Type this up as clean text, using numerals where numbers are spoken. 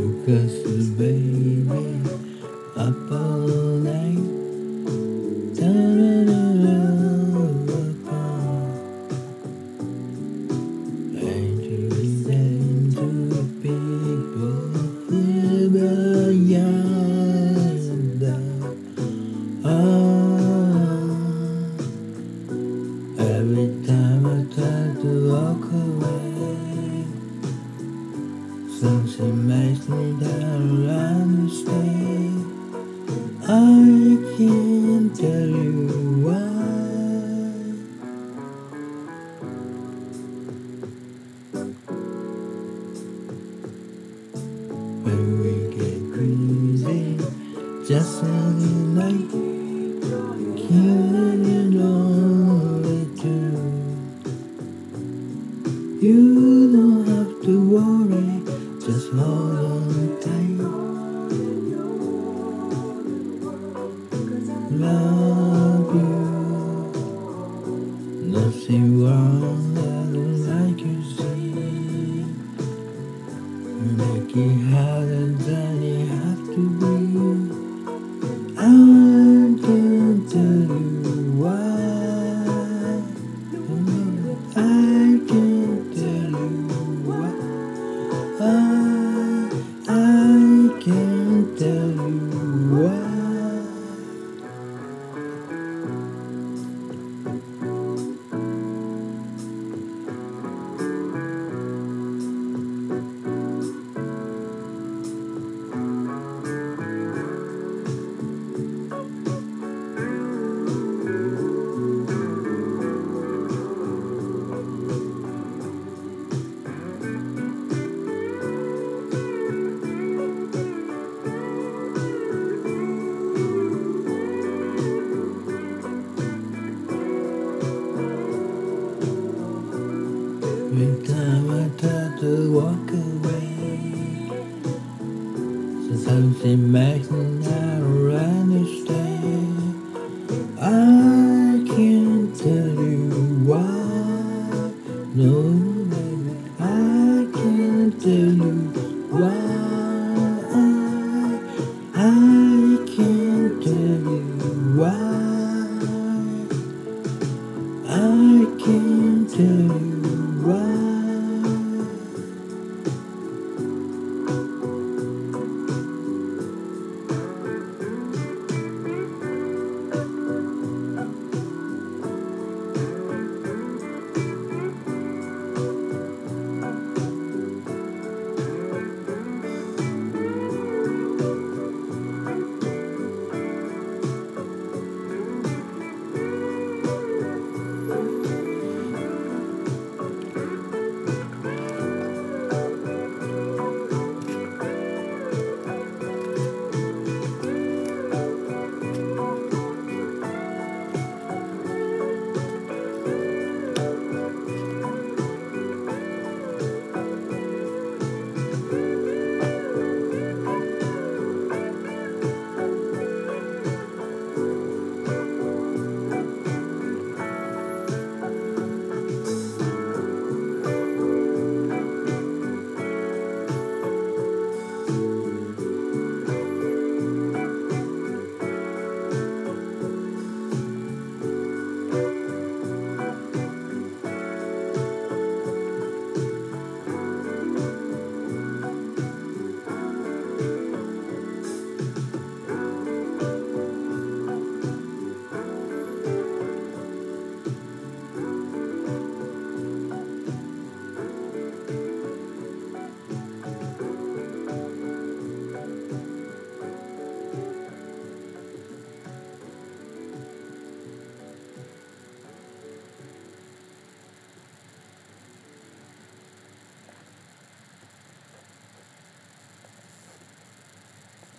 Cause baby, up all night. And you listen to people further yonder. Every time I try to walk away, something makes me down around the state. I can't tell you why. When we get crazy, just any night, killing it only two. You don't have to worry, just hold on tight. Love you, nothing wrong, I don't like you see. Make it harder than it have to be. I can't tell you why. I can't tell you why. I can't tell you why. Every time I try to walk away, so something makes me not understand.